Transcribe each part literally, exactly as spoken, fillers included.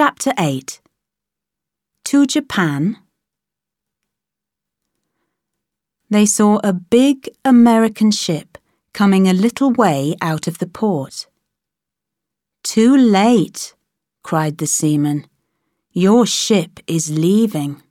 Chapter eight. To Japan. They saw a big American ship coming a little way out of the port. "Too late," cried the seaman. "Your ship is leaving."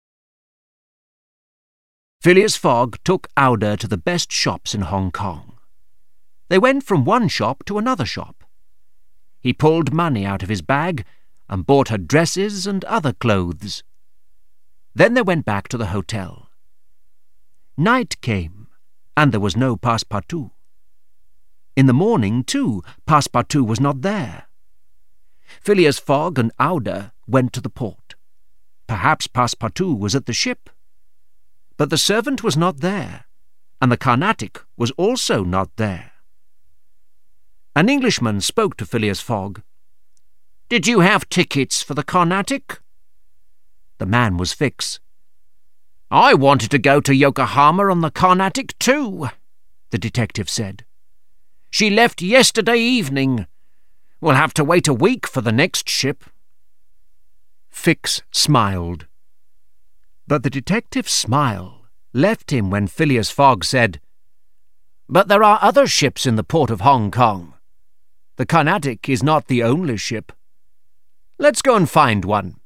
Phileas Fogg took Aouda to the best shops in Hong Kong. They went from one shop to another shop. He pulled money out of his bag and bought her dresses and other clothes. Then they went back to the hotel. Night came, and there was no Passepartout. In the morning, too, Passepartout was not there. Phileas Fogg and Aouda went to the port. Perhaps Passepartout was at the ship. But the servant was not there, and the Carnatic was also not there. An Englishman spoke to Phileas Fogg. "Did you have tickets for the Carnatic?" The man was Fix. "I wanted to go to Yokohama on the Carnatic too," the detective said. "She left yesterday evening. We'll have to wait a week for the next ship." Fix smiled. But the detective's smile left him when Phileas Fogg said, "But there are other ships in the port of Hong Kong. The Carnatic is not the only ship. Let's go and find one."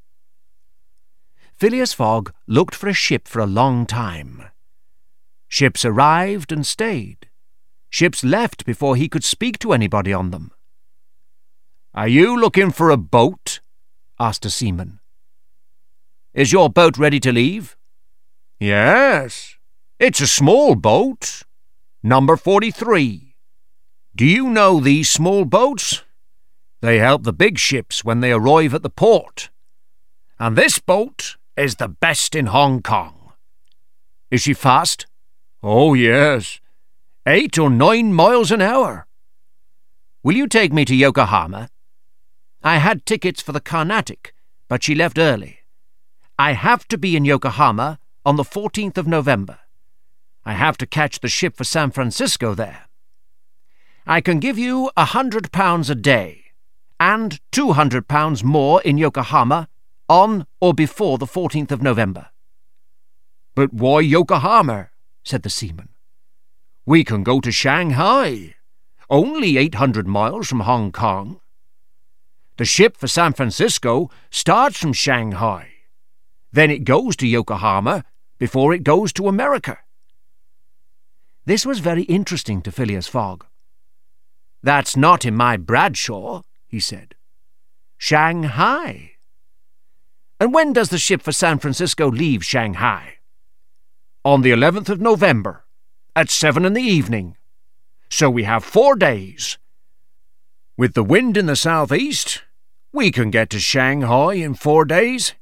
Phileas Fogg looked for a ship for a long time. Ships arrived and stayed. Ships left before he could speak to anybody on them. "Are you looking for a boat?" asked a seaman. "Is your boat ready to leave?" "Yes. It's a small boat. Number forty-three. Do you know these small boats? They help the big ships when they arrive at the port. And this boat is the best in Hong Kong." "Is she fast?" "Oh, yes. Eight or nine miles an hour." "Will you take me to Yokohama? I had tickets for the Carnatic, but she left early. I have to be in Yokohama on the fourteenth of November. I have to catch the ship for San Francisco there. I can give you a hundred pounds a day, and two hundred pounds more in Yokohama on or before the fourteenth of November." "But why Yokohama?" said the seaman. "We can go to Shanghai, only eight hundred miles from Hong Kong. The ship for San Francisco starts from Shanghai. Then it goes to Yokohama before it goes to America." This was very interesting to Phileas Fogg. "That's not in my Bradshaw," he said. "Shanghai. And when does the ship for San Francisco leave Shanghai?" "On the eleventh of November, at seven in the evening. So we have four days. With the wind in the southeast, we can get to Shanghai in four days."